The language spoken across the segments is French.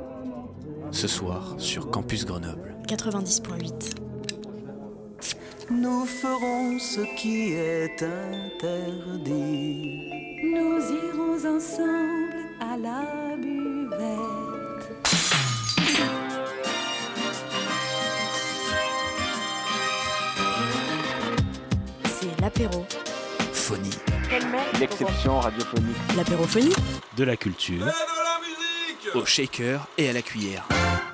Ce soir sur Campus Grenoble 90.8. Nous ferons ce qui est interdit. Nous irons ensemble à la buvette. C'est l'apéro. Phonie. L'exception radiophonique. L'apérophonie. De la culture au shaker et à la cuillère.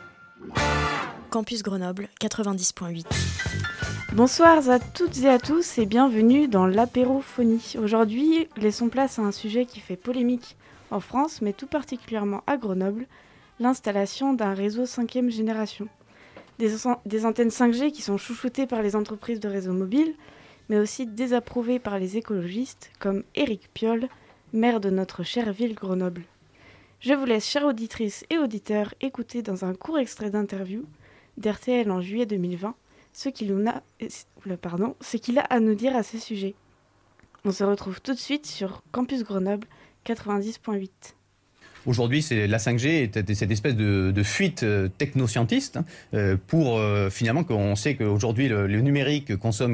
Campus Grenoble 90.8. Bonsoir à toutes et à tous et bienvenue dans l'apérophonie. Aujourd'hui, laissons place à un sujet qui fait polémique en France, mais tout particulièrement à Grenoble, l'installation d'un réseau 5e génération. Des antennes 5G qui sont chouchoutées par les entreprises de réseau mobile, mais aussi désapprouvées par les écologistes, comme Éric Piolle, maire de notre chère ville Grenoble. Je vous laisse, chères auditrices et auditeurs, écouter dans un court extrait d'interview d'RTL en juillet 2020 ce qu'il a à nous dire à ce sujet. On se retrouve tout de suite sur Campus Grenoble 90.8. Aujourd'hui, la 5G est cette espèce de fuite technoscientiste pour finalement qu'on sait qu'aujourd'hui le numérique consomme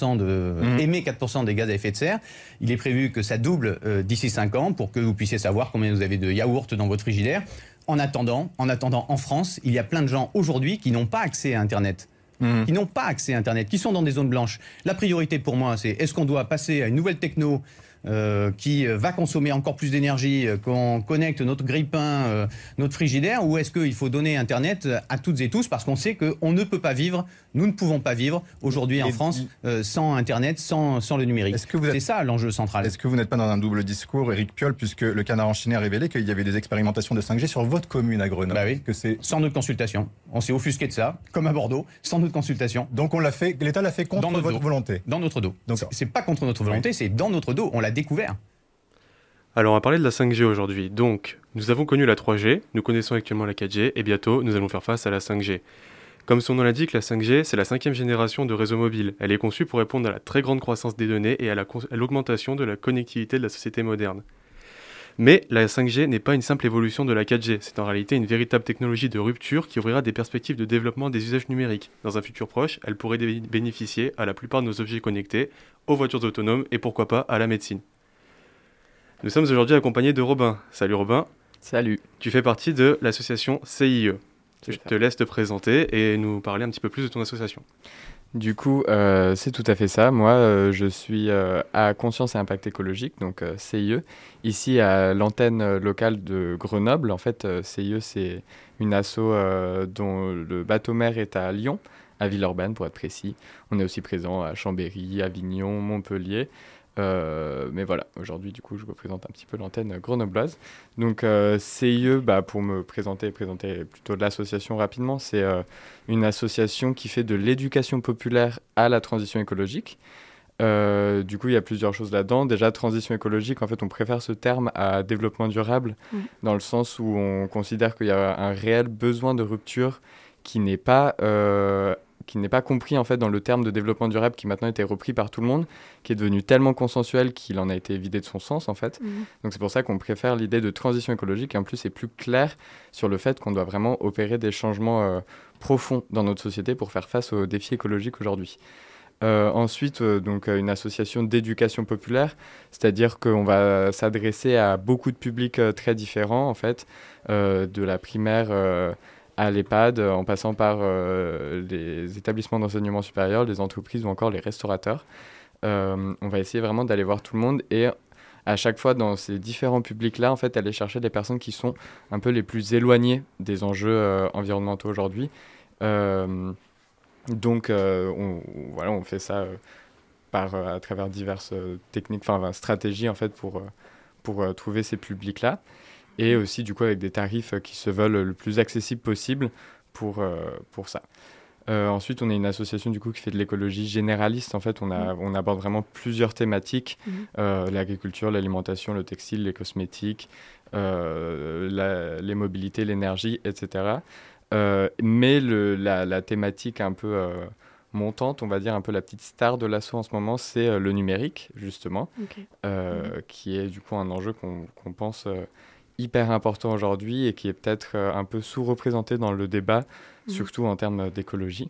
4% émet 4% des gaz à effet de serre. Il est prévu que ça double d'ici 5 ans pour que vous puissiez savoir combien vous avez de yaourts dans votre frigidaire. En attendant, en France, il y a plein de gens aujourd'hui qui n'ont pas accès à Internet. Qui n'ont pas accès à Internet, qui sont dans des zones blanches. La priorité pour moi, c'est est-ce qu'on doit passer à une nouvelle techno qui va consommer encore plus d'énergie, qu'on connecte notre grille-pain, notre frigidaire, ou est-ce qu'il faut donner Internet à toutes et tous parce qu'on sait qu'on ne peut pas vivre, nous ne pouvons pas vivre aujourd'hui en France sans Internet, sans le numérique. C'est ça l'enjeu central. Est-ce que vous n'êtes pas dans un double discours, Éric Piolle, puisque le Canard enchaîné a révélé qu'il y avait des expérimentations de 5G sur votre commune à Grenoble? Bah oui, sans notre consultation. On s'est offusqué de ça, comme à Bordeaux, sans notre consultation. Donc l'État l'a fait contre votre volonté. Dans notre dos. Donc c'est pas contre notre volonté, c'est dans notre dos. On l'a découvert. Alors on va parler de la 5G aujourd'hui. Donc nous avons connu la 3G, nous connaissons actuellement la 4G et bientôt nous allons faire face à la 5G. Comme son nom l'indique, la 5G c'est la 5e génération de réseaux mobiles. Elle est conçue pour répondre à la très grande croissance des données et à l'augmentation de la connectivité de la société moderne. Mais la 5G n'est pas une simple évolution de la 4G, c'est en réalité une véritable technologie de rupture qui ouvrira des perspectives de développement des usages numériques. Dans un futur proche, elle pourrait bénéficier à la plupart de nos objets connectés, aux voitures autonomes et pourquoi pas à la médecine. Nous sommes aujourd'hui accompagnés de Robin. Salut Robin. Salut. Tu fais partie de l'association CIE. Je te laisse te présenter et nous parler un petit peu plus de ton association. Du coup, c'est tout à fait ça. Moi, je suis à Conscience et Impact Écologique, donc CIE, ici à l'antenne locale de Grenoble. En fait, CIE, c'est une asso dont le bateau mère est à Lyon, à Villeurbanne pour être précis. On est aussi présent à Chambéry, Avignon, Montpellier. Mais voilà, aujourd'hui, du coup, je représente un petit peu l'antenne grenobloise. Donc, CIE, pour me présenter plutôt l'association rapidement, c'est une association qui fait de l'éducation populaire à la transition écologique. Du coup, il y a plusieurs choses là-dedans. Déjà, transition écologique, en fait, on préfère ce terme à développement durable, dans le sens où on considère qu'il y a un réel besoin de rupture qui n'est pas compris en fait dans le terme de développement durable qui maintenant a été repris par tout le monde, qui est devenu tellement consensuel qu'il en a été vidé de son sens en fait. Donc c'est pour ça qu'on préfère l'idée de transition écologique et en plus c'est plus clair sur le fait qu'on doit vraiment opérer des changements profonds dans notre société pour faire face aux défis écologiques aujourd'hui. Ensuite, donc une association d'éducation populaire, c'est-à-dire qu'on va s'adresser à beaucoup de publics très différents en fait, de la primaire à l'EHPAD, en passant par les établissements d'enseignement supérieur, les entreprises ou encore les restaurateurs. On va essayer vraiment d'aller voir tout le monde et à chaque fois dans ces différents publics-là, en fait, aller chercher des personnes qui sont un peu les plus éloignées des enjeux environnementaux aujourd'hui. Donc, on fait ça à travers diverses techniques, stratégies en fait pour trouver ces publics-là. Et aussi, du coup, avec des tarifs qui se veulent le plus accessibles possible pour ça. Ensuite, on est une association, du coup, qui fait de l'écologie généraliste. En fait, on aborde vraiment plusieurs thématiques. L'agriculture, l'alimentation, le textile, les cosmétiques, les mobilités, l'énergie, etc. Mais la thématique un peu montante, on va dire un peu la petite star de l'asso en ce moment, c'est le numérique, justement, qui est, du coup, un enjeu qu'on pense hyper important aujourd'hui et qui est peut-être un peu sous-représenté dans le débat, surtout en termes d'écologie.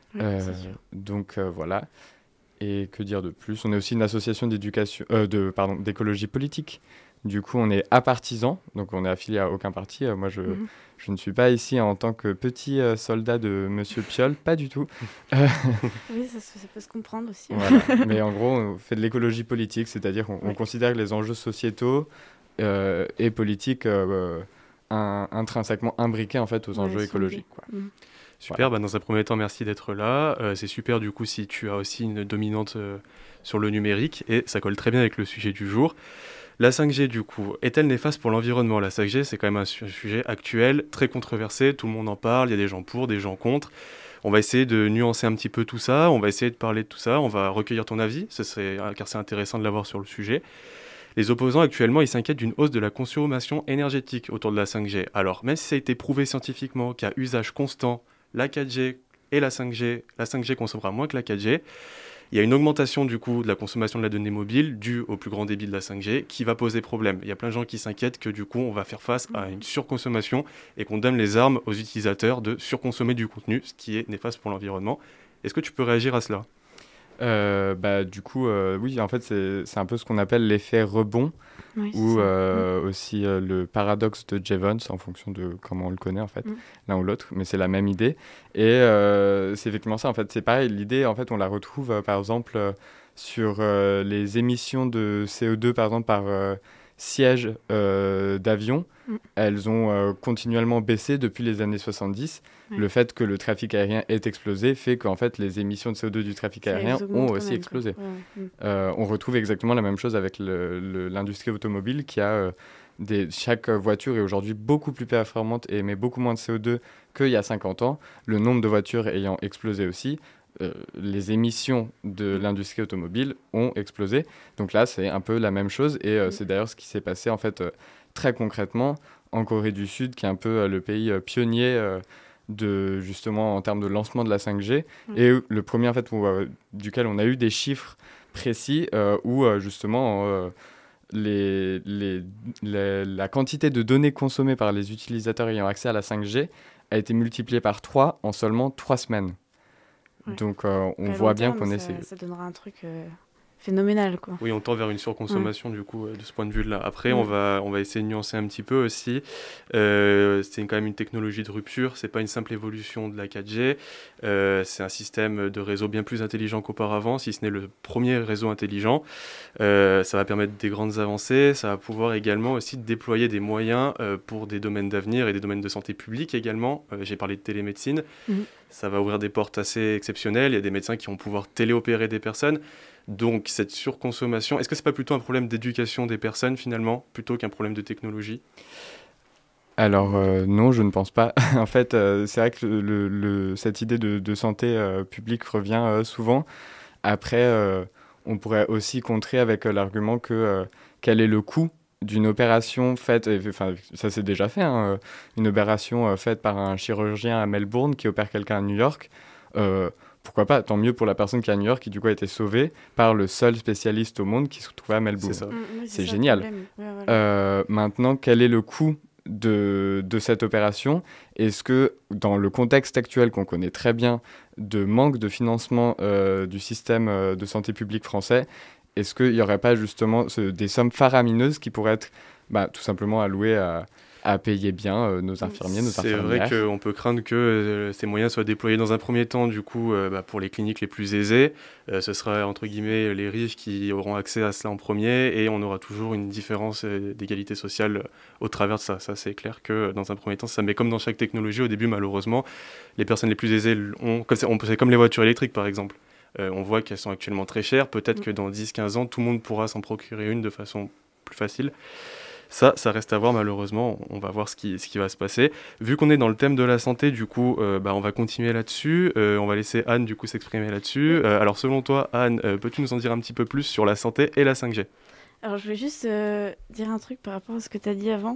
Donc voilà. Et que dire de plus? On est aussi une association d'écologie politique. Du coup, on est apartisan, donc on est affilié à aucun parti. Moi, je ne suis pas ici en tant que petit soldat de Monsieur Piolle, pas du tout. Oui, ça peut se comprendre aussi. Voilà. Mais en gros, on fait de l'écologie politique, c'est-à-dire qu'on considère que les enjeux sociétaux et politiques intrinsèquement imbriqués en fait aux enjeux écologiques. Quoi. Super, dans un premier temps, merci d'être là. C'est super du coup si tu as aussi une dominante sur le numérique et ça colle très bien avec le sujet du jour. La 5G, du coup, est-elle néfaste pour l'environnement? La 5G, c'est quand même un sujet actuel, très controversé, tout le monde en parle, il y a des gens pour, des gens contre. On va essayer de nuancer un petit peu tout ça, on va essayer de parler de tout ça, on va recueillir ton avis, car c'est intéressant de l'avoir sur le sujet. Les opposants, actuellement, ils s'inquiètent d'une hausse de la consommation énergétique autour de la 5G. Alors, même si ça a été prouvé scientifiquement qu'à usage constant, la 4G et la 5G consommera moins que la 4G, il y a une augmentation du coup de la consommation de la donnée mobile due au plus grand débit de la 5G qui va poser problème. Il y a plein de gens qui s'inquiètent que du coup on va faire face à une surconsommation et qu'on donne les armes aux utilisateurs de surconsommer du contenu, ce qui est néfaste pour l'environnement. Est-ce que tu peux réagir à cela ? Du coup, oui, en fait, c'est un peu ce qu'on appelle l'effet rebond, ou aussi le paradoxe de Jevons, en fonction de comment on le connaît, en fait, l'un ou l'autre, mais c'est la même idée. Et c'est effectivement ça, en fait, c'est pareil, l'idée, en fait, on la retrouve, par exemple, sur les émissions de CO2, par exemple, par siège d'avion. Elles ont continuellement baissé depuis les années 70. Le fait que le trafic aérien ait explosé fait qu'en fait, les émissions de CO2 du trafic aérien ont aussi explosé. On retrouve exactement la même chose avec l'industrie automobile qui a... chaque voiture est aujourd'hui beaucoup plus performante et émet beaucoup moins de CO2 qu'il y a 50 ans. Le nombre de voitures ayant explosé aussi, les émissions de l'industrie automobile ont explosé. Donc là, c'est un peu la même chose et c'est d'ailleurs ce qui s'est passé en fait très concrètement en Corée du Sud, qui est un peu le pays pionnier justement en termes de lancement de la 5G et le premier en fait duquel on a eu des chiffres précis où justement la quantité de données consommées par les utilisateurs ayant accès à la 5G a été multipliée par 3 en seulement 3 semaines. Donc on voit bien qu'on est... Ça donnera un truc phénoménal, quoi. Oui, on tend vers une surconsommation du coup de ce point de vue-là. Après, on va essayer de nuancer un petit peu aussi. C'est quand même une technologie de rupture, c'est pas une simple évolution de la 4G. C'est un système de réseau bien plus intelligent qu'auparavant, si ce n'est le premier réseau intelligent. Ça va permettre des grandes avancées, ça va pouvoir également aussi déployer des moyens pour des domaines d'avenir et des domaines de santé publique également. J'ai parlé de télémédecine. Ça va ouvrir des portes assez exceptionnelles. Il y a des médecins qui vont pouvoir téléopérer des personnes. Donc cette surconsommation, est-ce que c'est pas plutôt un problème d'éducation des personnes finalement, plutôt qu'un problème de technologie ? Alors non, je ne pense pas. En fait, c'est vrai que cette idée de santé publique revient souvent. Après, on pourrait aussi contrer avec l'argument que quel est le coût d'une opération faite, enfin ça s'est déjà fait, une opération faite par un chirurgien à Melbourne qui opère quelqu'un à New York. Pourquoi pas, tant mieux pour la personne qui est à New York qui du coup a été sauvée par le seul spécialiste au monde qui se trouvait à Melbourne. C'est ça. C'est génial. Maintenant, quel est le coût de cette opération ? Est-ce que dans le contexte actuel qu'on connaît très bien de manque de financement du système de santé publique français, est-ce qu'il n'y aurait pas justement des sommes faramineuses qui pourraient être tout simplement allouées à payer bien nos infirmiers, nos infirmières. C'est vrai qu'on peut craindre que ces moyens soient déployés dans un premier temps, du coup, pour les cliniques les plus aisées. Ce sera, entre guillemets, les riches qui auront accès à cela en premier et on aura toujours une différence d'égalité sociale au travers de ça. Ça, c'est clair que dans un premier temps, ça met comme dans chaque technologie, au début, malheureusement, les personnes les plus aisées c'est comme les voitures électriques, par exemple. On voit qu'elles sont actuellement très chères. Peut-être que dans 10-15 ans, tout le monde pourra s'en procurer une de façon plus facile. Ça reste à voir malheureusement, on va voir ce qui va se passer. Vu qu'on est dans le thème de la santé, du coup, on va continuer là-dessus. On va laisser Anne, du coup, s'exprimer là-dessus. Alors, selon toi, Anne, peux-tu nous en dire un petit peu plus sur la santé et la 5G ? Alors, je vais juste dire un truc par rapport à ce que tu as dit avant.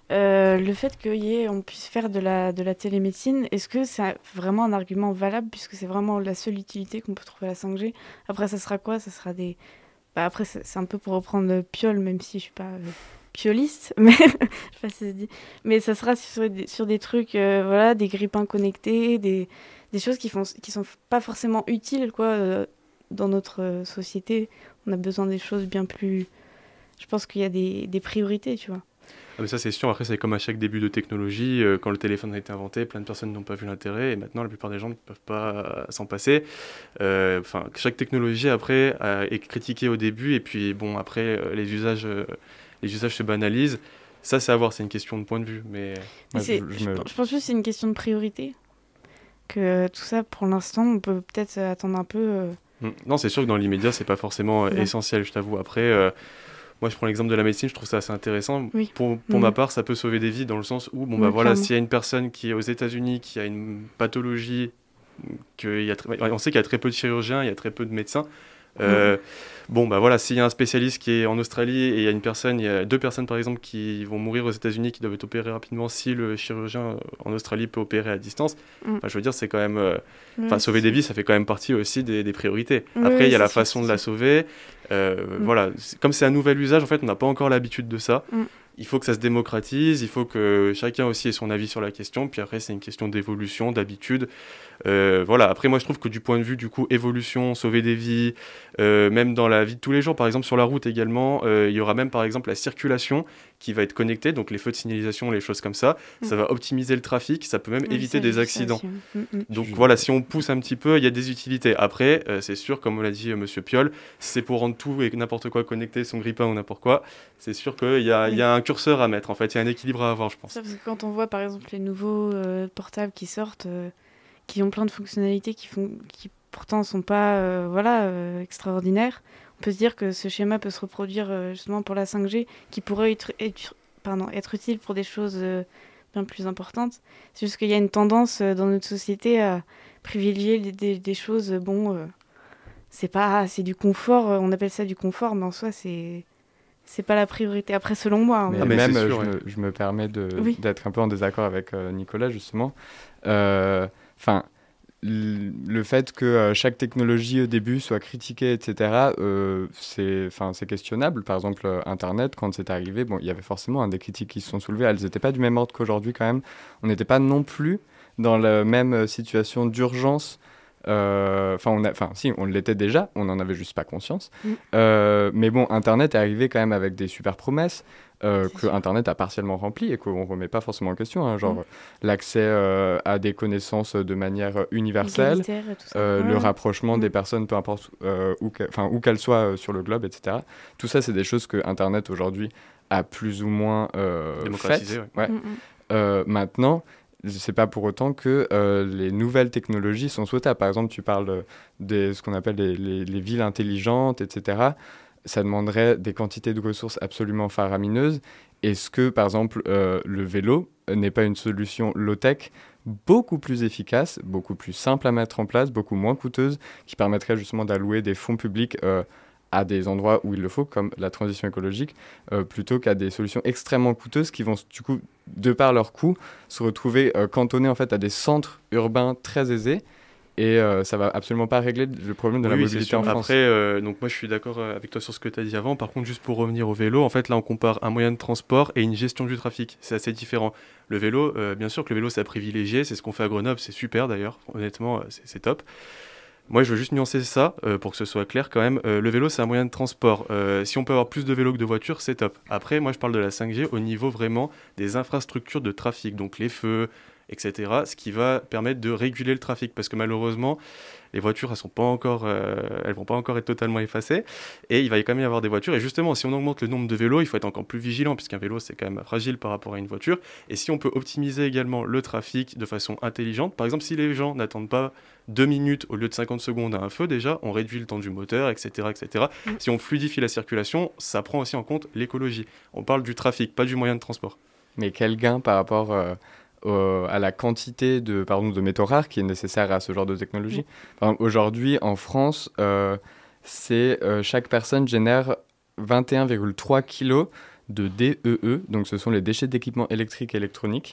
Le fait qu'on puisse faire de la télémédecine, est-ce que c'est vraiment un argument valable puisque c'est vraiment la seule utilité qu'on peut trouver à la 5G ? Après, ça sera quoi ? Ça sera des... après, c'est un peu pour reprendre Piolle, même si je suis pas pioliste, mais je sais pas si ça se dit. Mais ça sera sur des trucs, voilà, des grippins connectés, des choses qui sont pas forcément utiles, quoi, dans notre société. On a besoin des choses bien plus... Je pense qu'il y a des priorités, tu vois. Ah mais ça c'est sûr, après c'est comme à chaque début de technologie, quand le téléphone a été inventé, plein de personnes n'ont pas vu l'intérêt et maintenant la plupart des gens ne peuvent pas s'en passer. Chaque technologie après est critiquée au début et puis bon après les usages se banalisent. Ça c'est à voir, c'est une question de point de vue. Mais je pense juste que c'est une question de priorité. Que tout ça pour l'instant on peut peut-être attendre un peu. Non c'est sûr que dans l'immédiat c'est pas forcément essentiel, je t'avoue. Après... Moi, je prends l'exemple de la médecine, je trouve ça assez intéressant. Oui. Pour ma part, ça peut sauver des vies dans le sens où, voilà, s'il y a une personne qui est aux États-Unis, qui a une pathologie, on sait qu'il y a très peu de chirurgiens, il y a très peu de médecins. Voilà, s'il y a un spécialiste qui est en Australie et il y a 2 personnes par exemple qui vont mourir aux États-Unis, qui doivent être opérées rapidement, si le chirurgien en Australie peut opérer à distance, je veux dire, c'est quand même. Sauver des vies, ça fait quand même partie aussi des priorités. Après, il y a la façon de la sauver. Voilà, comme c'est un nouvel usage, en fait, on n'a pas encore l'habitude de ça. Il faut que ça se démocratise, il faut que chacun aussi ait son avis sur la question, puis après c'est une question d'évolution, d'habitude. Voilà, après moi je trouve que du point de vue du coup évolution, sauver des vies, même dans la vie de tous les jours, par exemple sur la route également, il y aura même par exemple la circulation qui va être connectée, donc les feux de signalisation, les choses comme ça, ça va optimiser le trafic, ça peut même éviter des accidents. Donc voilà, si on pousse un petit peu, il y a des utilités. Après, c'est sûr, comme l'a dit Monsieur Piolle, c'est pour rendre tout et n'importe quoi connecté, son grippin ou n'importe quoi, c'est sûr qu'il y a un curseur à mettre, en fait, il y a un équilibre à avoir, je pense. Ça, parce que quand on voit par exemple les nouveaux portables qui sortent, qui ont plein de fonctionnalités qui pourtant sont pas extraordinaires, on peut se dire que ce schéma peut se reproduire justement pour la 5G, qui pourrait être utile pour des choses bien plus importantes. C'est juste qu'il y a une tendance dans notre société à privilégier des choses, c'est du confort, on appelle ça du confort, mais en soi c'est pas la priorité. Après, selon moi. Mais même, je me permets d'être un peu en désaccord avec Nicolas, justement. Le fait que chaque technologie au début soit critiquée, etc., c'est questionnable. Par exemple, Internet, quand c'est arrivé, il y avait forcément des critiques qui se sont soulevées. Elles n'étaient pas du même ordre qu'aujourd'hui quand même. On n'était pas non plus dans la même situation d'urgence. On l'était déjà, on n'en avait juste pas conscience. Mais bon, Internet est arrivé quand même avec des super promesses que Internet a partiellement remplies et qu'on ne remet pas forcément en question. L'accès à des connaissances de manière universelle, le rapprochement des personnes, peu importe où qu'elles soient sur le globe, etc. Tout ça, c'est des choses que Internet aujourd'hui a plus ou moins démocratisé. Maintenant, c'est pas pour autant que les nouvelles technologies sont souhaitables. Par exemple, tu parles de ce qu'on appelle les villes intelligentes, etc. Ça demanderait des quantités de ressources absolument faramineuses. Est-ce que, par exemple, le vélo n'est pas une solution low-tech beaucoup plus efficace, beaucoup plus simple à mettre en place, beaucoup moins coûteuse, qui permettrait justement d'allouer des fonds publics à des endroits où il le faut, comme la transition écologique, plutôt qu'à des solutions extrêmement coûteuses qui vont, du coup, de par leur coût, se retrouver cantonnées en fait, à des centres urbains très aisés. Et ça va absolument pas régler le problème de la mobilité en France. Après, donc moi je suis d'accord avec toi sur ce que tu as dit avant. Par contre, juste pour revenir au vélo, en fait là on compare un moyen de transport et une gestion du trafic. C'est assez différent. Le vélo, bien sûr que le vélo c'est à privilégier, c'est ce qu'on fait à Grenoble, c'est super d'ailleurs. Honnêtement, c'est top. Moi, je veux juste nuancer ça pour que ce soit clair quand même. Le vélo, c'est un moyen de transport. Si on peut avoir plus de vélos que de voitures, c'est top. Après, moi, je parle de la 5G au niveau vraiment des infrastructures de trafic, donc les feux, etc., ce qui va permettre de réguler le trafic, parce que malheureusement, les voitures, elles vont pas encore être totalement effacées, et il va quand même y avoir des voitures, et justement, si on augmente le nombre de vélos, il faut être encore plus vigilant, puisqu'un vélo, c'est quand même fragile par rapport à une voiture, et si on peut optimiser également le trafic de façon intelligente, par exemple, si les gens n'attendent pas 2 minutes au lieu de 50 secondes à un feu, déjà, on réduit le temps du moteur, etc., etc. Si on fluidifie la circulation, ça prend aussi en compte l'écologie. On parle du trafic, pas du moyen de transport. Mais quel gain par rapport à la quantité de métaux rares qui est nécessaire à ce genre de technologie. Par exemple, aujourd'hui, en France, chaque personne génère 21,3 kg de DEE, donc ce sont les déchets d'équipements électriques et électroniques,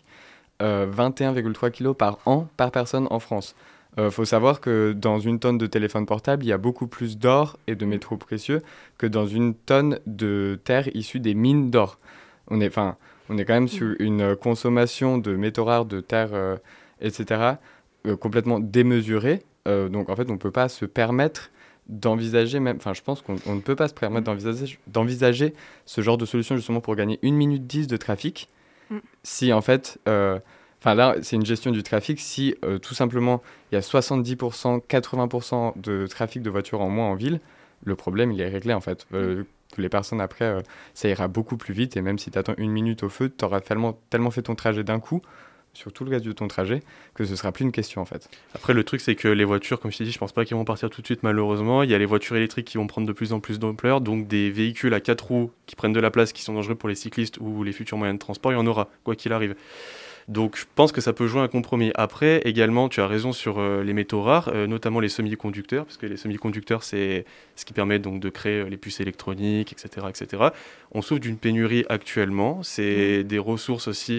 21,3 kg par an par personne en France. Faut savoir que dans une tonne de téléphone portable, il y a beaucoup plus d'or et de métaux précieux que dans une tonne de terre issue des mines d'or. on est quand même sur une consommation de métaux rares, de terres, etc., complètement démesurée. Donc, en fait, on ne peut pas se permettre d'envisager même... Enfin, je pense qu'on ne peut pas se permettre d'envisager ce genre de solution, justement, pour gagner 1 minute 10 de trafic. Si, en fait... là, c'est une gestion du trafic. Si, tout simplement, il y a 70%, 80% de trafic de voitures en moins en ville, le problème, il est réglé, en fait. Que les personnes, après, ça ira beaucoup plus vite. Et même si tu attends 1 minute au feu, tu auras tellement fait ton trajet d'un coup, sur tout le reste de ton trajet, que ce ne sera plus une question, en fait. Après, le truc, c'est que les voitures, comme je t'ai dit, je ne pense pas qu'elles vont partir tout de suite, malheureusement. Il y a les voitures électriques qui vont prendre de plus en plus d'ampleur. Donc, des véhicules à 4 roues qui prennent de la place, qui sont dangereux pour les cyclistes ou les futurs moyens de transport, il y en aura, quoi qu'il arrive. Donc je pense que ça peut jouer un compromis. Après, également, tu as raison sur les métaux rares, notamment les semi-conducteurs, parce que les semi-conducteurs, c'est ce qui permet donc de créer les puces électroniques, etc., etc. On souffre d'une pénurie actuellement. C'est des ressources aussi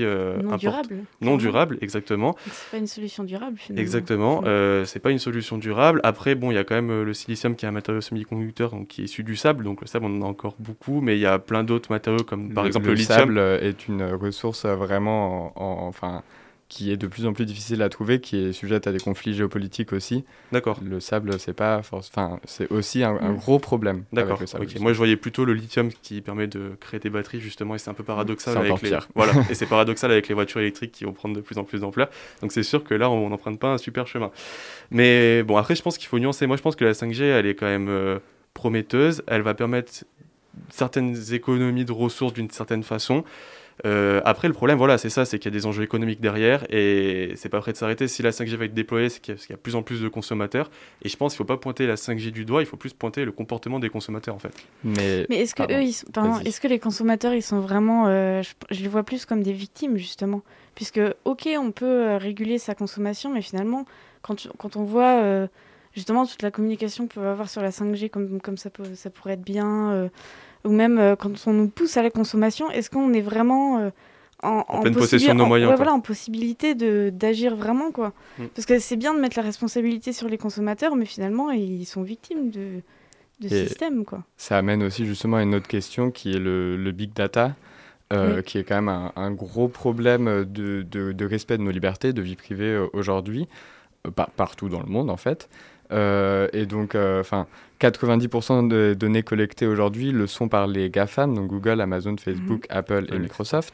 non durables, exactement. Donc, c'est pas une solution durable, finalement. Exactement. C'est pas une solution durable. Après, bon, il y a quand même le silicium qui est un matériau semi-conducteur, donc qui est issu du sable. Donc le sable, on en a encore beaucoup, mais il y a plein d'autres matériaux comme par exemple le lithium. Le sable est une ressource vraiment qui est de plus en plus difficile à trouver, qui est sujette à des conflits géopolitiques aussi. D'accord. Le sable, c'est aussi un gros problème. D'accord. Avec le sable, Moi, je voyais plutôt le lithium qui permet de créer des batteries, justement, et c'est un peu paradoxal c'est avec voilà. Et c'est paradoxal avec les voitures électriques qui vont prendre de plus en plus d'ampleur. Donc c'est sûr que là, on n'emprunte pas un super chemin. Mais bon, après, je pense qu'il faut nuancer. Moi, je pense que la 5G, elle est quand même prometteuse. Elle va permettre certaines économies de ressources d'une certaine façon. Après, le problème, voilà, c'est ça, c'est qu'il y a des enjeux économiques derrière et c'est pas prêt de s'arrêter. Si la 5G va être déployée, c'est qu'il y a de plus en plus de consommateurs. Et je pense qu'il faut pas pointer la 5G du doigt, il faut plus pointer le comportement des consommateurs, en fait. Mais est-ce que est-ce que les consommateurs, ils sont vraiment, je les vois plus comme des victimes, justement, puisque ok, on peut réguler sa consommation, mais finalement, quand on voit justement toute la communication qu'on peut avoir sur la 5G, comme ça pourrait être bien. Ou même quand on nous pousse à la consommation, est-ce qu'on est vraiment en pleine possession de nos moyens, en possibilité d'agir vraiment, quoi. Parce que c'est bien de mettre la responsabilité sur les consommateurs, mais finalement, ils sont victimes de système, quoi. Ça amène aussi justement à une autre question qui est le big data, qui est quand même un gros problème de respect de nos libertés, de vie privée aujourd'hui, partout dans le monde, en fait. Et donc, 90% des données collectées aujourd'hui le sont par les GAFAM, donc Google, Amazon, Facebook, Apple et Microsoft.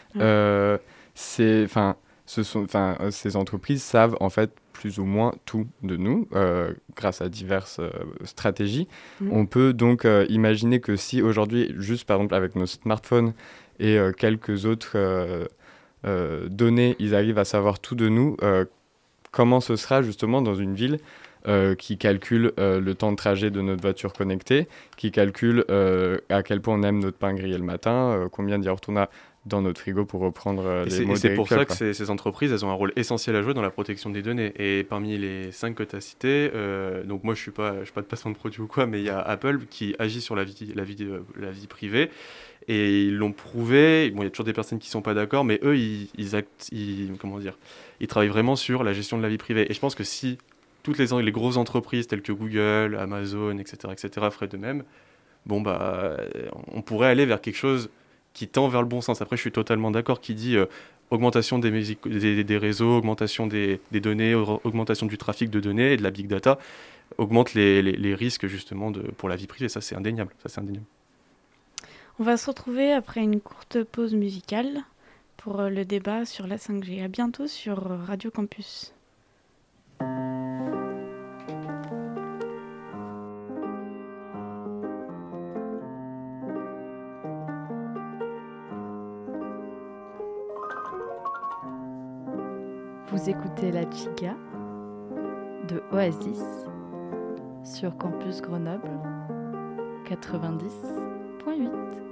Ces entreprises savent en fait plus ou moins tout de nous grâce à diverses stratégies. On peut donc imaginer que si aujourd'hui, juste par exemple avec nos smartphones et quelques autres données, ils arrivent à savoir tout de nous, comment ce sera justement dans une ville qui calcule le temps de trajet de notre voiture connectée, qui calcule à quel point on aime notre pain grillé le matin, combien de yaourts on a dans notre frigo pour reprendre les mots. Et c'est pour ça que ces entreprises, elles ont un rôle essentiel à jouer dans la protection des données. Et parmi les 5 que tu as cités, donc moi je suis pas de placement de produit ou quoi, mais il y a Apple qui agit sur la vie privée. Et ils l'ont prouvé. Bon, il y a toujours des personnes qui ne sont pas d'accord, mais eux, ils travaillent vraiment sur la gestion de la vie privée. Et je pense que si toutes les grosses entreprises telles que Google, Amazon, etc., feraient de même, on pourrait aller vers quelque chose qui tend vers le bon sens. Après, je suis totalement d'accord qui dit augmentation des réseaux, augmentation des données, augmentation du trafic de données et de la big data, augmente les risques justement pour la vie privée. Ça, c'est indéniable. On va se retrouver après une courte pause musicale pour le débat sur la 5G. À bientôt sur Radio Campus. Vous écoutez La Chica de Oasis sur Campus Grenoble 90.8.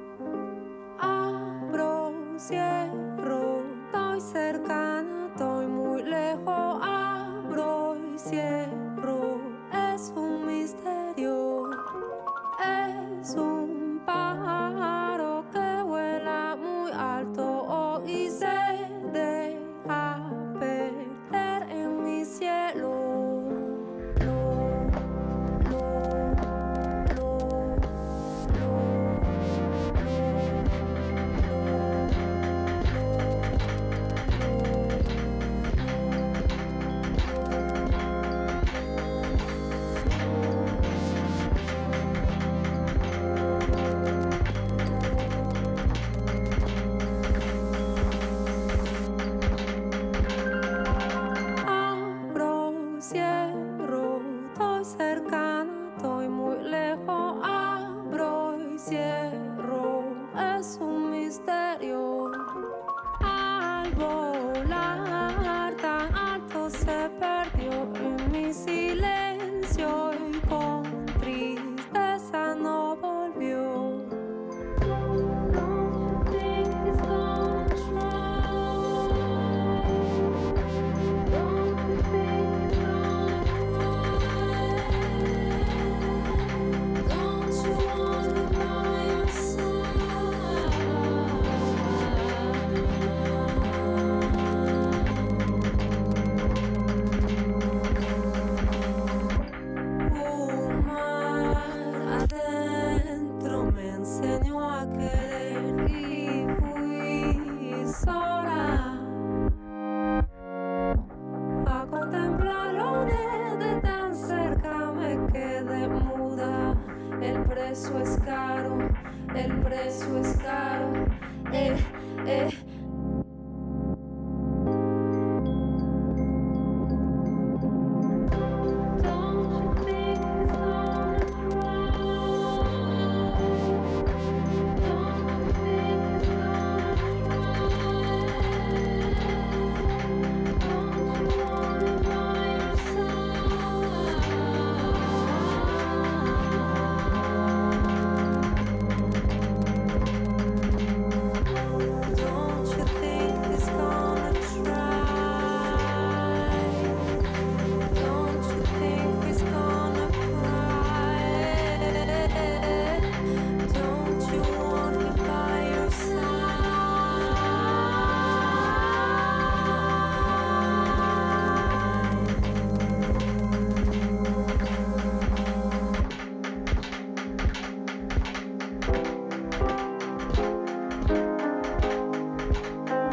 Abro, cierro, estoy cercana, estoy muy lejos. Abro y cierro, es un misterio. Es un pájaro que vuela muy alto y se deja perder en mi cielo.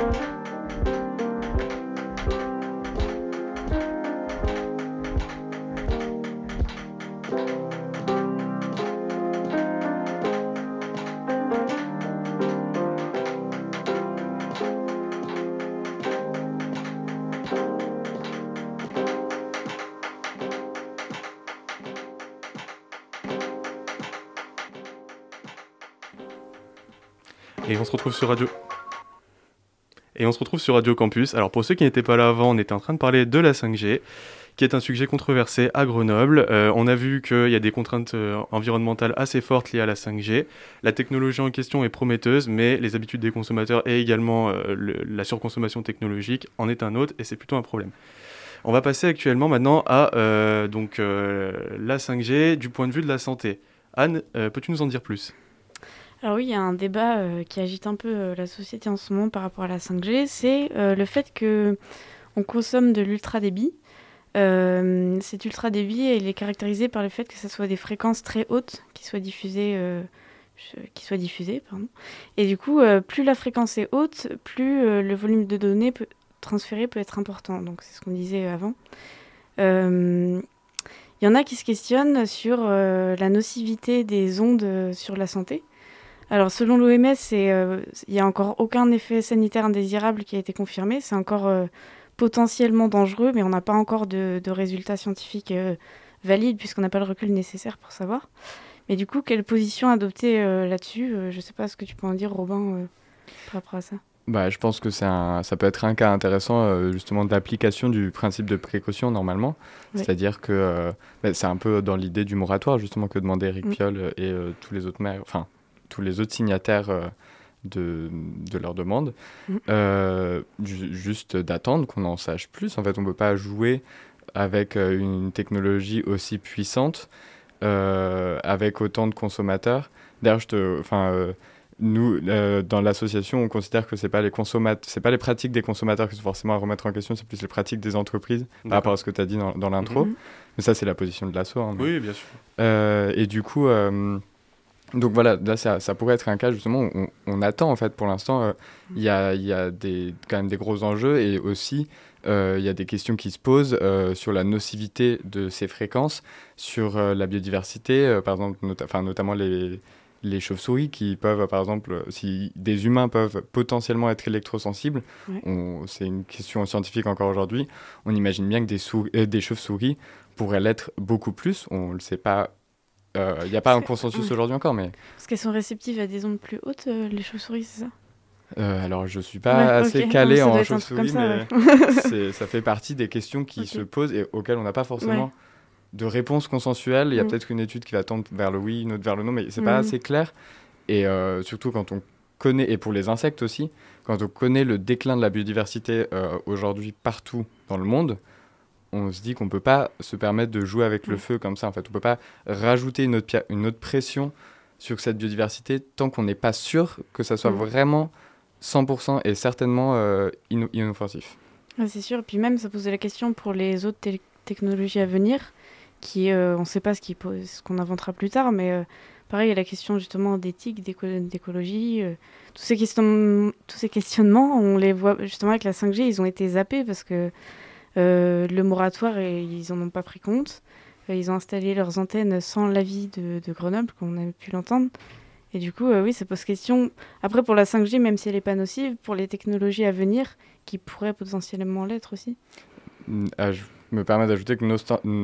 Et on se retrouve sur Radio Campus. Alors pour ceux qui n'étaient pas là avant, on était en train de parler de la 5G, qui est un sujet controversé à Grenoble. On a vu qu'il y a des contraintes environnementales assez fortes liées à la 5G. La technologie en question est prometteuse, mais les habitudes des consommateurs et également la surconsommation technologique en est un autre, et c'est plutôt un problème. On va passer actuellement maintenant à la 5G du point de vue de la santé. Anne, peux-tu nous en dire plus ? Alors oui, il y a un débat qui agite un peu la société en ce moment par rapport à la 5G, c'est le fait qu'on consomme de l'ultra débit. Cet ultra débit, il est caractérisé par le fait que ce soit des fréquences très hautes qui soient diffusées. Et du coup, plus la fréquence est haute, plus le volume de données transféré peut être important. Donc c'est ce qu'on disait avant. Il y en a qui se questionnent sur la nocivité des ondes sur la santé. Alors, selon l'OMS, il n'y a encore aucun effet sanitaire indésirable qui a été confirmé. C'est encore potentiellement dangereux, mais on n'a pas encore de résultats scientifiques valides, puisqu'on n'a pas le recul nécessaire pour savoir. Mais du coup, quelle position adopter là-dessus ? Je ne sais pas ce que tu peux en dire, Robin, par rapport à ça. Je pense que ça peut être un cas intéressant justement d'application du principe de précaution normalement. Oui. C'est-à-dire que c'est un peu dans l'idée du moratoire justement que demandait Éric Piolle et tous les autres maires, tous les autres signataires de leur demande, juste d'attendre qu'on en sache plus. En fait, on ne peut pas jouer avec une technologie aussi puissante, avec autant de consommateurs. D'ailleurs, nous, dans l'association, on considère que c'est pas les pratiques des consommateurs qui sont forcément à remettre en question, c'est plus les pratiques des entreprises, par rapport à ce que tu as dit dans l'intro. Mais ça, c'est la position de l'asso. Oui, bien sûr. Et du coup... Donc voilà, là ça pourrait être un cas justement où on attend en fait pour l'instant. Il y a quand même des gros enjeux et aussi il y a des questions qui se posent sur la nocivité de ces fréquences, sur la biodiversité, par exemple, notamment les chauves-souris qui peuvent, par exemple, si des humains peuvent potentiellement être électrosensibles, c'est une question scientifique encore aujourd'hui, on imagine bien que des chauves-souris pourraient l'être beaucoup plus, on ne le sait pas. Il n'y a pas un consensus aujourd'hui encore, mais... Parce qu'elles sont réceptives à des ondes plus hautes, les chauves-souris, c'est ça ? Alors, je ne suis pas assez calé en chauve-souris, mais ça fait partie des questions qui se posent et auxquelles on n'a pas forcément de réponse consensuelle. Il y a peut-être une étude qui va tendre vers le oui, une autre vers le non, mais ce n'est pas assez clair. Et surtout quand on connaît, et pour les insectes aussi, quand on connaît le déclin de la biodiversité aujourd'hui partout dans le monde, on se dit qu'on ne peut pas se permettre de jouer avec le feu comme ça. En fait, on ne peut pas rajouter une autre pression sur cette biodiversité tant qu'on n'est pas sûr que ça soit vraiment 100% et certainement inoffensif. Ouais, c'est sûr. Et puis même, ça posait la question pour les autres technologies à venir, qui, on ne sait pas ce qu'on inventera plus tard, mais pareil, il y a la question justement d'éthique, d'écologie. Tous ces questionnements, on les voit justement avec la 5G, ils ont été zappés parce que le moratoire, ils n'en ont pas pris compte. Ils ont installé leurs antennes sans l'avis de Grenoble, comme on a pu l'entendre. Et du coup, oui, ça pose question. Après, pour la 5G, même si elle n'est pas nocive, pour les technologies à venir, qui pourraient potentiellement l'être aussi. Je me permets d'ajouter que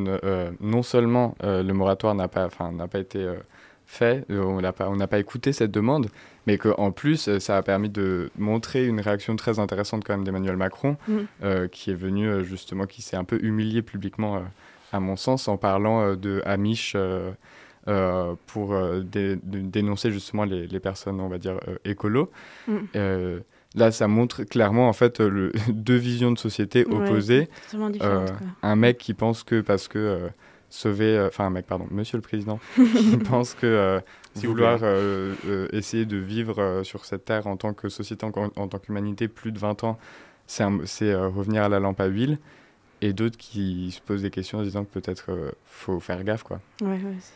non seulement le moratoire n'a pas été fait, on n'a pas écouté cette demande, mais qu'en plus, ça a permis de montrer une réaction très intéressante quand même d'Emmanuel Macron, qui est venu justement, qui s'est un peu humilié publiquement, à mon sens, en parlant de Amish pour dénoncer justement les personnes, on va dire, écolos. Là, ça montre clairement en fait deux visions de société opposées. Totalement différentes, un mec qui pense que parce que monsieur le président, qui pense que vouloir essayer de vivre sur cette terre en tant que société, en tant qu'humanité, plus de 20 ans, c'est revenir à la lampe à huile. Et d'autres qui se posent des questions en disant que peut-être faut faire gaffe, quoi. Ouais, c'est sûr.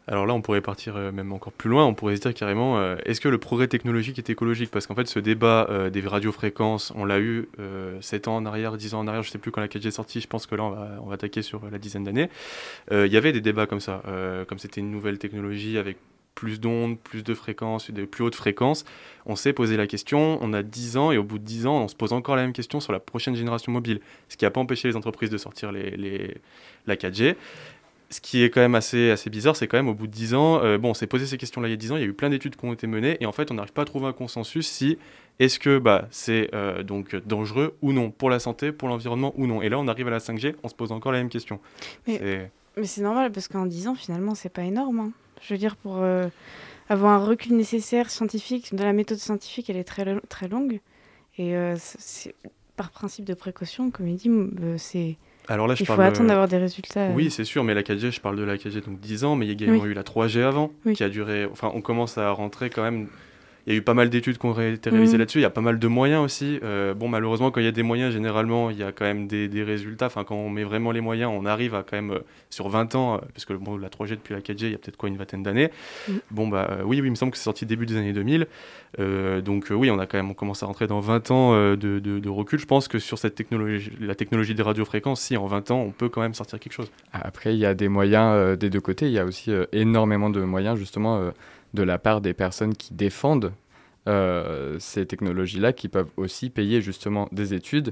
Alors là, on pourrait partir même encore plus loin. On pourrait se dire carrément, est-ce que le progrès technologique est écologique ? Parce qu'en fait, ce débat des radiofréquences, on l'a eu 7 ans en arrière, 10 ans en arrière, je ne sais plus quand la 4G est sortie, je pense que là, on va attaquer sur la dizaine d'années. Il y avait des débats comme ça, comme c'était une nouvelle technologie avec plus d'ondes, plus de fréquences, des plus hautes fréquences. On s'est posé la question, on a 10 ans, et au bout de 10 ans, on se pose encore la même question sur la prochaine génération mobile. Ce qui n'a pas empêché les entreprises de sortir la 4G. Ce qui est quand même assez bizarre, c'est quand même au bout de 10 ans, on s'est posé ces questions-là il y a 10 ans, il y a eu plein d'études qui ont été menées, et en fait, on n'arrive pas à trouver un consensus si est-ce que c'est donc dangereux ou non, pour la santé, pour l'environnement ou non. Et là, on arrive à la 5G, on se pose encore la même question. Mais c'est normal, parce qu'en 10 ans, finalement, c'est pas énorme. Hein. Je veux dire, pour avoir un recul nécessaire scientifique, de la méthode scientifique, elle est très, très longue. Et c'est, par principe de précaution, comme il dit, c'est... Alors là, il faut attendre d'avoir des résultats. Oui, c'est sûr, mais la 4G, je parle de la 4G, donc 10 ans, mais il y a également eu la 3G avant, qui a duré... Enfin, on commence à rentrer quand même... Il y a eu pas mal d'études qui ont été réalisées là-dessus, il y a pas mal de moyens aussi. Malheureusement, quand il y a des moyens, généralement, il y a quand même des résultats. Enfin, quand on met vraiment les moyens, on arrive à quand même, sur 20 ans, parce que la 3G depuis la 4G, il y a peut-être une vingtaine d'années. Oui, il me semble que c'est sorti début des années 2000. Oui, on commence à rentrer dans 20 ans de recul. Je pense que sur cette technologie, la technologie des radiofréquences, si en 20 ans, on peut quand même sortir quelque chose. Après, il y a des moyens des deux côtés. Il y a aussi énormément de moyens, justement, de la part des personnes qui défendent ces technologies-là, qui peuvent aussi payer justement des études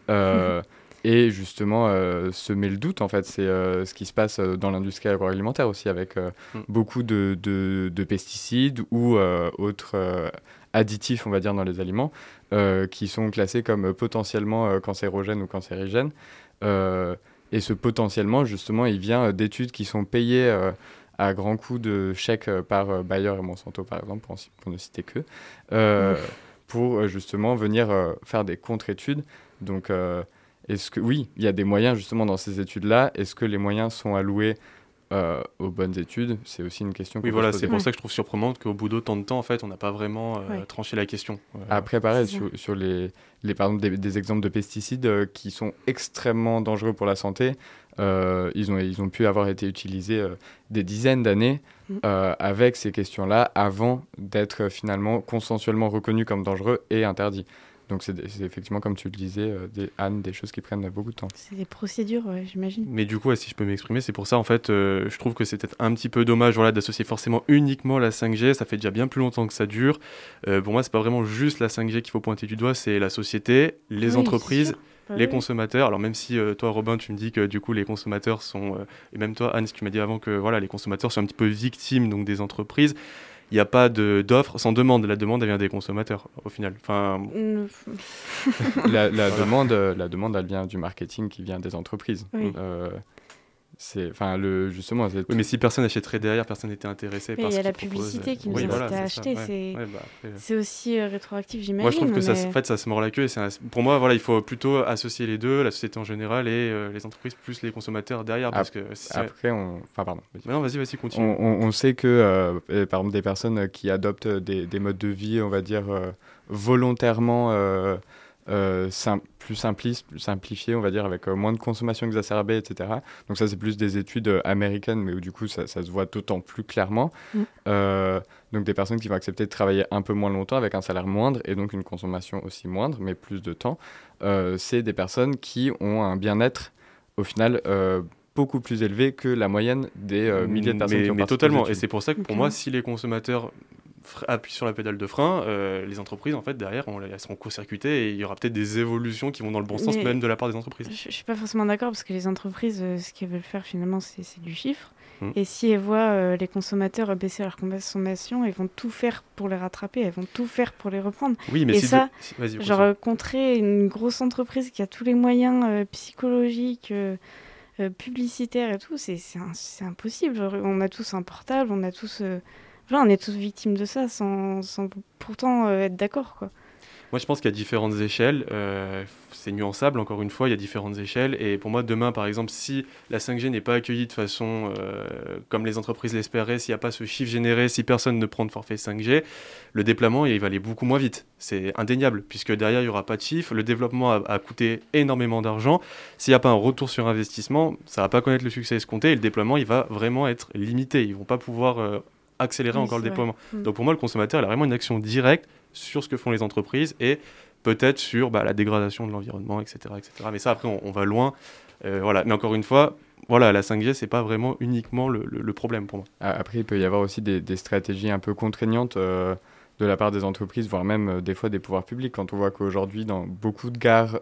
et justement semer le doute. En fait, c'est ce qui se passe dans l'industrie agroalimentaire aussi, avec beaucoup de pesticides ou autres additifs, on va dire, dans les aliments, qui sont classés comme potentiellement cancérogènes ou cancérigènes. Et ce potentiellement, justement, il vient d'études qui sont payées à grands coups de chèques par Bayer et Monsanto, par exemple, pour ne citer que, pour justement venir faire des contre-études. Donc, oui, il y a des moyens justement dans ces études-là. Est-ce que les moyens sont alloués aux bonnes études ? C'est aussi une question. Oui, voilà, c'est pour ça que je trouve surprenant qu'au bout d'autant de temps, en fait, on n'a pas vraiment tranché la question. Après, pareil, sur par exemple, des exemples de pesticides qui sont extrêmement dangereux pour la santé, ils ont pu avoir été utilisés des dizaines d'années avec ces questions-là avant d'être finalement consensuellement reconnus comme dangereux et interdits. Donc c'est effectivement, comme tu le disais, Anne, des choses qui prennent beaucoup de temps. C'est des procédures, j'imagine. Mais du coup, si je peux m'exprimer, c'est pour ça, en fait, je trouve que c'est peut-être un petit peu dommage d'associer forcément uniquement la 5G. Ça fait déjà bien plus longtemps que ça dure. Pour moi, c'est pas vraiment juste la 5G qu'il faut pointer du doigt, c'est la société, les entreprises, les consommateurs. Alors même si toi, Robin, tu me dis que du coup, les consommateurs sont... et même toi, Anne, si tu m'as dit avant que les consommateurs sont un petit peu victimes donc, des entreprises, il n'y a pas d'offre sans demande. La demande, elle vient des consommateurs, au final. Enfin... la demande, elle vient du marketing qui vient des entreprises. Oui. Justement, oui, mais si personne achèterait derrière, personne n'était intéressé par ce qu'ils proposent. Il y a la publicité qui nous incite à acheter. C'est aussi rétroactif, j'imagine. Moi, je trouve que ça se mord la queue. Pour moi, il faut plutôt associer les deux, la société en général et les entreprises plus les consommateurs derrière. Parce que après, pardon. Non, vas-y, continue. On sait que, par exemple, des personnes qui adoptent des modes de vie, on va dire, volontairement... plus simplifié, on va dire, avec moins de consommation exacerbée, etc. Donc ça, c'est plus des études américaines, mais où du coup, ça se voit d'autant plus clairement. Donc des personnes qui vont accepter de travailler un peu moins longtemps avec un salaire moindre et donc une consommation aussi moindre, mais plus de temps. C'est des personnes qui ont un bien-être, au final, beaucoup plus élevé que la moyenne des milliers de personnes qui ont participé. Mais totalement, et c'est pour ça que pour moi, si les consommateurs appuient sur la pédale de frein, les entreprises, en fait, derrière, elles seront court-circuitées et il y aura peut-être des évolutions qui vont dans le bon sens, même de la part des entreprises. Je ne suis pas forcément d'accord parce que les entreprises, ce qu'elles veulent faire finalement, c'est du chiffre. Et si elles voient les consommateurs baisser leur consommation, elles vont tout faire pour les rattraper, elles vont tout faire pour les reprendre. Oui, mais contrer une grosse entreprise qui a tous les moyens psychologiques, publicitaires et tout, c'est impossible. On a tous un portable, on a tous... on est tous victimes de ça sans pourtant être d'accord, quoi. Moi, je pense qu'il y a différentes échelles. C'est nuançable, encore une fois, il y a différentes échelles. Et pour moi, demain, par exemple, si la 5G n'est pas accueillie de façon comme les entreprises l'espéraient, s'il n'y a pas ce chiffre généré, si personne ne prend de forfait 5G, le déploiement, il va aller beaucoup moins vite. C'est indéniable, puisque derrière, il n'y aura pas de chiffre. Le développement a coûté énormément d'argent. S'il n'y a pas un retour sur investissement, ça ne va pas connaître le succès escompté. Et le déploiement, il va vraiment être limité. Ils ne vont pas pouvoir accélérer encore le déploiement. Donc pour moi, le consommateur, il a vraiment une action directe sur ce que font les entreprises et peut-être sur la dégradation de l'environnement, etc. Mais ça, après, on va loin. Voilà. Mais encore une fois, la 5G, c'est pas vraiment uniquement le problème pour moi. Après, il peut y avoir aussi des stratégies un peu contraignantes de la part des entreprises, voire même des fois des pouvoirs publics. Quand on voit qu'aujourd'hui, dans beaucoup de gares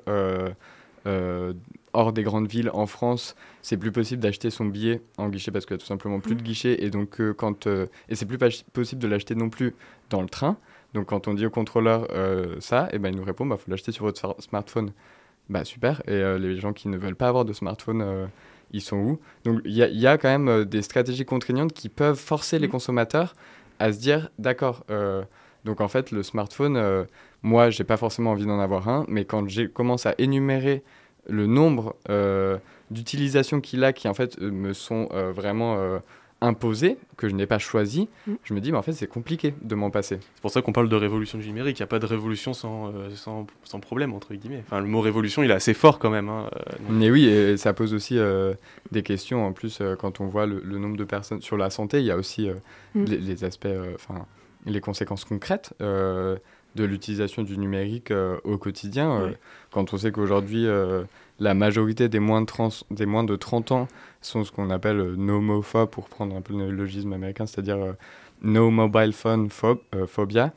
hors des grandes villes en France, c'est plus possible d'acheter son billet en guichet parce qu'il n'y a tout simplement plus de guichet. Et donc, et c'est plus possible de l'acheter non plus dans le train. Donc quand on dit au contrôleur ça, il nous répond faut l'acheter sur votre smartphone. Super. Et les gens qui ne veulent pas avoir de smartphone, ils sont où? Donc il y a quand même des stratégies contraignantes qui peuvent forcer les consommateurs à se dire d'accord. Donc en fait le smartphone, moi j'ai pas forcément envie d'en avoir un, mais quand je commence à énumérer le nombre d'utilisations qu'il a qui en fait me sont vraiment imposé, que je n'ai pas choisi, je me dis, mais en fait, c'est compliqué de m'en passer. C'est pour ça qu'on parle de révolution du numérique. Il n'y a pas de révolution sans problème, entre guillemets. Enfin, le mot révolution, il est assez fort quand même. Mais oui, et ça pose aussi des questions. En plus, quand on voit le nombre de personnes sur la santé, il y a aussi les aspects, les conséquences concrètes de l'utilisation du numérique au quotidien. Quand on sait qu'aujourd'hui, la majorité des moins de 30 ans sont ce qu'on appelle nomophobes, pour prendre un peu le néologisme américain, c'est-à-dire no mobile phone phobia.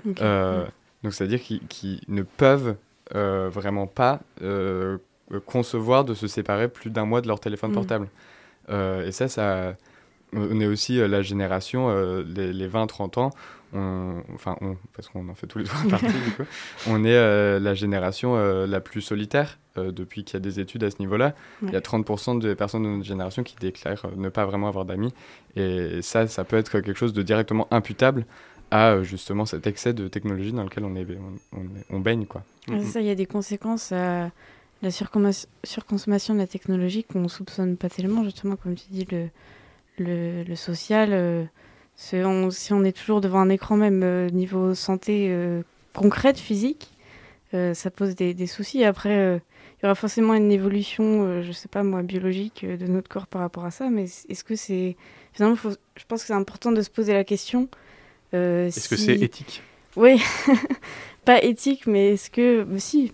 Donc c'est-à-dire qu'ils ne peuvent vraiment pas concevoir de se séparer plus d'un mois de leur téléphone portable. Et ça on est aussi la génération, les 20-30 ans, parce qu'on en fait tous les trois partie, du coup, on est la génération la plus solitaire depuis qu'il y a des études à ce niveau-là. Il y a 30% des personnes de notre génération qui déclarent ne pas vraiment avoir d'amis. Et ça peut être quelque chose de directement imputable à justement cet excès de technologie dans lequel on baigne, quoi. Ça, il y a des conséquences à la surconsommation de la technologie qu'on ne soupçonne pas tellement, justement, comme tu dis, le social. Si on est toujours devant un écran, même niveau santé concrète, physique, ça pose des soucis. Après, il y aura forcément une évolution, je sais pas moi, biologique de notre corps par rapport à ça, mais est-ce que c'est... Finalement, je pense que c'est important de se poser la question. Est-ce que c'est éthique? Oui, pas éthique, mais est-ce que... Mais si.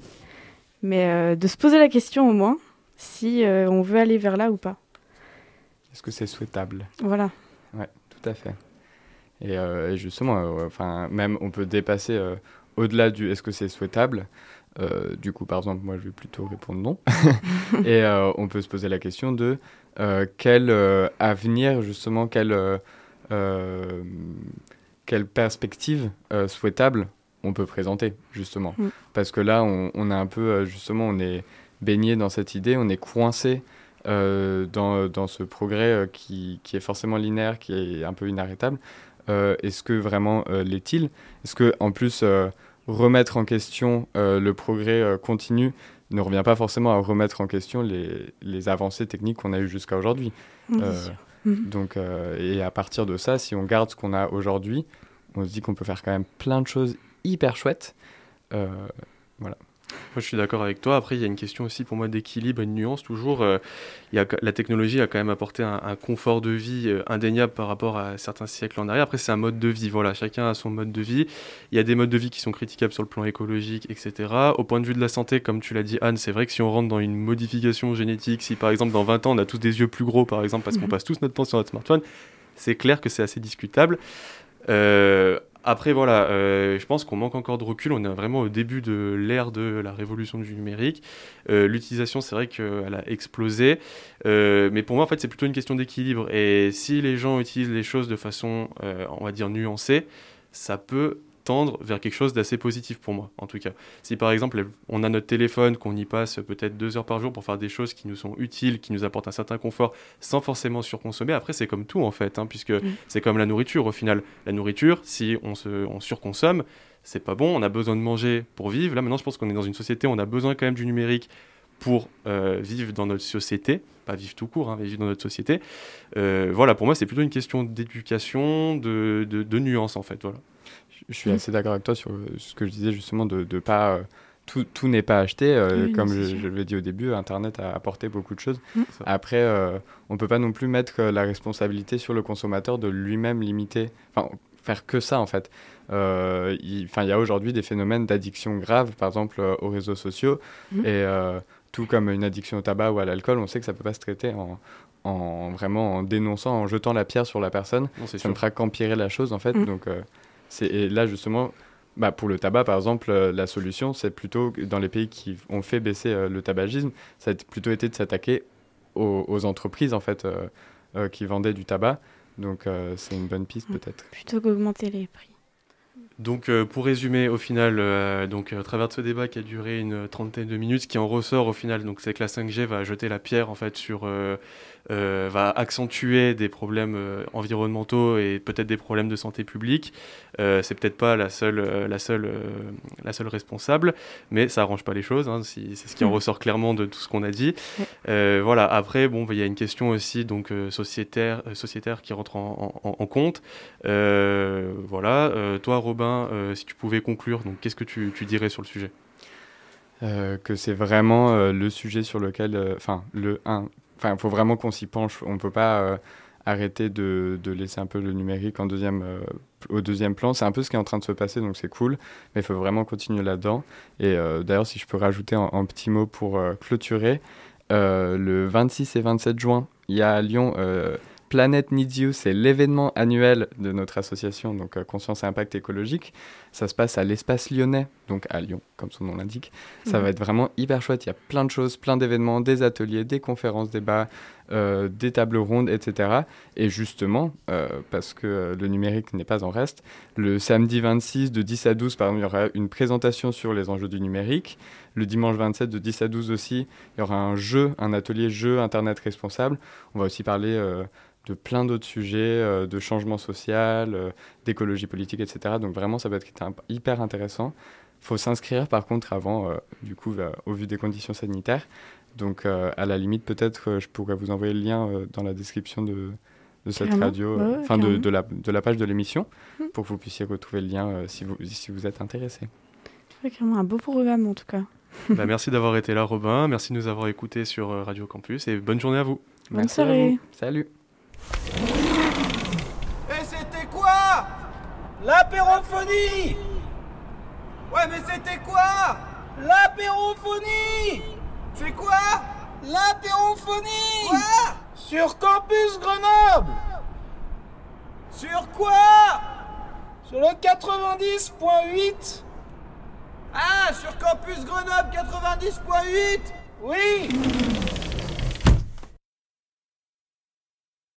Mais de se poser la question au moins, si on veut aller vers là ou pas. Est-ce que c'est souhaitable? Voilà. Ouais, tout à fait. Et justement, même on peut dépasser au-delà du est-ce que c'est souhaitable. Du coup, par exemple, moi, je vais plutôt répondre non. Et on peut se poser la question de quel avenir, justement, quelle perspective souhaitable on peut présenter, justement. Parce que là, on a un peu, justement, on est baigné dans cette idée, on est coincé dans ce progrès qui est forcément linéaire, qui est un peu inarrêtable. Est-ce que vraiment l'est-il? Est-ce que en plus remettre en question le progrès continu ne revient pas forcément à remettre en question les avancées techniques qu'on a eues jusqu'à aujourd'hui? Donc, et à partir de ça, si on garde ce qu'on a aujourd'hui, on se dit qu'on peut faire quand même plein de choses hyper chouettes. Voilà. Moi, je suis d'accord avec toi. Après, il y a une question aussi pour moi d'équilibre et de nuance. Toujours, la technologie a quand même apporté un confort de vie indéniable par rapport à certains siècles en arrière. Après, c'est un mode de vie. Voilà, chacun a son mode de vie. Il y a des modes de vie qui sont critiquables sur le plan écologique, etc. Au point de vue de la santé, comme tu l'as dit, Anne, c'est vrai que si on rentre dans une modification génétique, si par exemple dans 20 ans on a tous des yeux plus gros, par exemple, parce qu'on passe tous notre temps sur notre smartphone, c'est clair que c'est assez discutable. Après, voilà, je pense qu'on manque encore de recul. On est vraiment au début de l'ère de la révolution du numérique. L'utilisation, c'est vrai qu'elle a explosé. Mais pour moi, en fait, c'est plutôt une question d'équilibre. Et si les gens utilisent les choses de façon, on va dire, nuancée, ça peut tendre vers quelque chose d'assez positif pour moi, en tout cas. Si par exemple, on a notre téléphone, qu'on y passe peut-être 2 heures par jour pour faire des choses qui nous sont utiles, qui nous apportent un certain confort, sans forcément surconsommer, après c'est comme tout en fait, puisque c'est comme la nourriture au final. La nourriture, si on surconsomme, c'est pas bon, on a besoin de manger pour vivre. Là maintenant je pense qu'on est dans une société où on a besoin quand même du numérique pour vivre dans notre société, pas vivre tout court, mais vivre dans notre société. Voilà, pour moi c'est plutôt une question d'éducation, de nuance en fait. Voilà. Je suis assez d'accord avec toi sur ce que je disais justement de pas... Tout n'est pas acheté, comme je l'ai dit au début, Internet a apporté beaucoup de choses. Après, on ne peut pas non plus mettre la responsabilité sur le consommateur de lui-même limiter, faire que ça en fait. Il y a aujourd'hui des phénomènes d'addiction grave, par exemple aux réseaux sociaux, et tout comme une addiction au tabac ou à l'alcool, on sait que ça ne peut pas se traiter vraiment en dénonçant, en jetant la pierre sur la personne. Non, ça ne fera qu'empirer la chose en fait. Donc, et là justement... pour le tabac, par exemple, la solution, c'est plutôt, dans les pays qui ont fait baisser le tabagisme, ça a plutôt été de s'attaquer aux entreprises, en fait, qui vendaient du tabac. Donc, c'est une bonne piste, peut-être. Plutôt qu'augmenter les prix. Donc, pour résumer, au final, à travers de ce débat qui a duré une trentaine de minutes, ce qui en ressort, au final, donc, c'est que la 5G va jeter la pierre, en fait, va accentuer des problèmes environnementaux et peut-être des problèmes de santé publique. C'est peut-être pas la seule responsable, mais ça arrange pas les choses. C'est ce qui en ressort clairement de tout ce qu'on a dit. Voilà. Après, il y a une question aussi donc sociétaire qui rentre en compte. Voilà. Toi, Robin, si tu pouvais conclure, donc qu'est-ce que tu dirais sur le sujet ? Que c'est vraiment le sujet sur lequel, il faut vraiment qu'on s'y penche. On ne peut pas arrêter de laisser un peu le numérique au deuxième plan. C'est un peu ce qui est en train de se passer, donc c'est cool. Mais il faut vraiment continuer là-dedans. Et d'ailleurs, si je peux rajouter en petit mot pour clôturer, le 26 et 27 juin, il y a à Lyon... Planet Needs You, c'est l'événement annuel de notre association, donc Conscience et Impact Écologique. Ça se passe à l'Espace Lyonnais, donc à Lyon, comme son nom l'indique. Ça va être vraiment hyper chouette. Il y a plein de choses, plein d'événements, des ateliers, des conférences, débats, des tables rondes, etc. Et justement, parce que le numérique n'est pas en reste, le samedi 26 de 10 à 12, par exemple, il y aura une présentation sur les enjeux du numérique. Le dimanche 27 de 10 à 12 aussi, il y aura un atelier jeu Internet responsable. On va aussi parler... de plein d'autres sujets, de changement social, d'écologie politique, etc. Donc vraiment, ça va être hyper intéressant. Il faut s'inscrire, par contre, avant, au vu des conditions sanitaires. Donc, à la limite, peut-être, je pourrais vous envoyer le lien dans la description de cette radio, de la page de l'émission, pour que vous puissiez retrouver le lien si vous êtes intéressé. C'est vraiment un beau programme, en tout cas. Merci d'avoir été là, Robin. Merci de nous avoir écoutés sur Radio Campus. Et bonne journée à vous. Bonne soirée. Salut. Et c'était quoi? L'apérophonie! Ouais, mais c'était quoi? L'apérophonie! C'est quoi? L'apérophonie! Quoi? Sur Campus Grenoble! Sur quoi? Sur le 90.8! Ah, sur Campus Grenoble 90.8! Oui!